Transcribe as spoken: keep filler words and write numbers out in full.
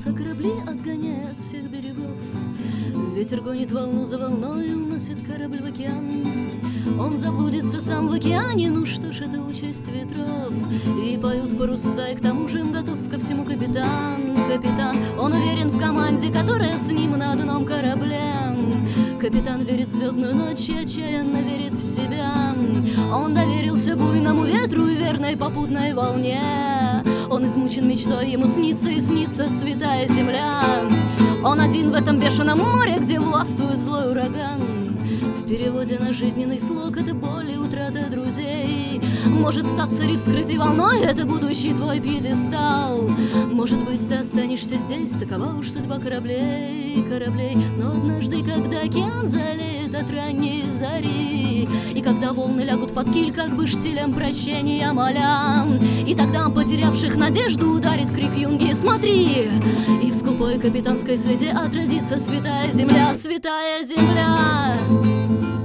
паруса корабли отгоняет от всех берегов. Ветер гонит волну за волной, уносит корабль в океан. Он заблудится сам в океане, ну что ж, это участь ветров. И поют паруса, и к тому же им готов ко всему капитан. Капитан, он уверен в команде, которая с ним на одном корабле. Капитан верит в звездную ночь и отчаянно верит в себя. Он доверился буйному ветру и верной попутной волне. Он измучен мечтой, ему снится и снится святая земля. Он один в этом бешеном море, где властвует злой ураган. В переводе на жизненный слог это боль и утрата друзей. Может статься риф, скрытой волной, это будущий твой пьедестал. Может быть, ты останешься здесь, такова уж судьба кораблей, кораблей. Но однажды, когда океан залеет от ранней зари, и когда волны лягут под киль, как бы штилем прощения моля, и тогда потерявших надежду ударит крик юнги «Смотри!» И в скупой капитанской слезе отразится святая земля, святая земля.